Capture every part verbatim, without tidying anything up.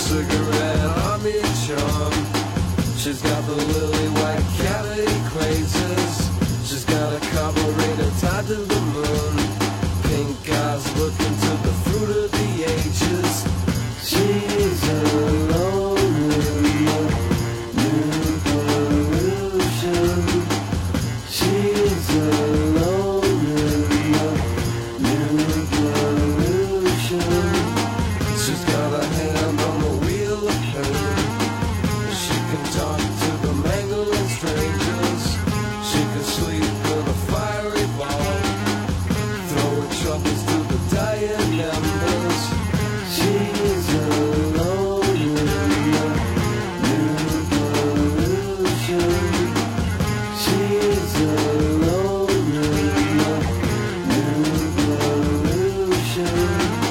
cigarette on me charm. She's got the lily white cavity crazes. She's got a carburetor tied to the moon. Pink eyes looking to the fruit of the ages. She's alone in the new pollution. She's alone in the new pollution. She's got a hand on the wheel of pain. She can talk to the mangling strangers. She can sleep in a fiery ball, throwing troubles to the dying embers. She's alone in the new pollution. She's alone in the new pollution.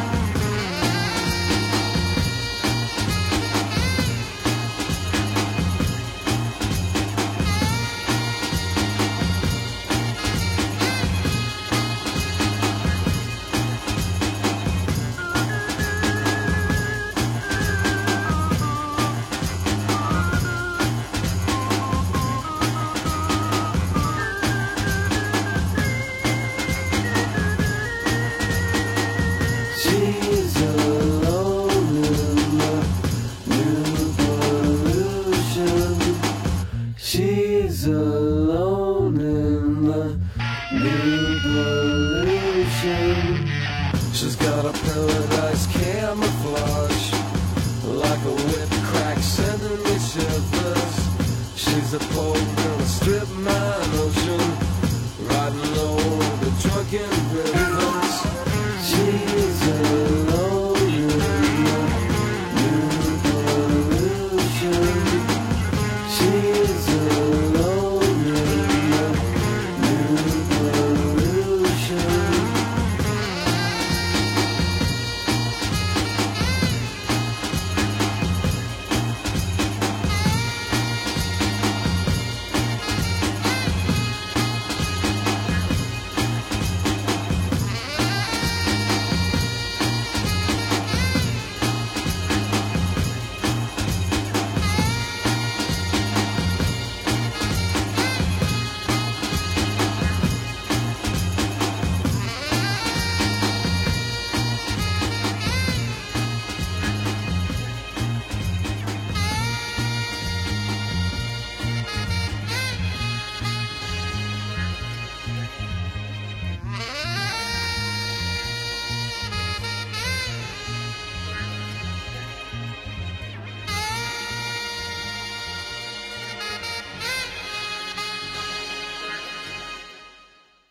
She's alone in the new pollution. She's alone in the new pollution. She's got a paradise camouflage, like a whip crack sending me shivers. She's a potent